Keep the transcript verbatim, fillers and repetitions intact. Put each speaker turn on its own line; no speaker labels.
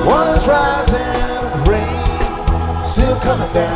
Water's rising and the rain still coming down.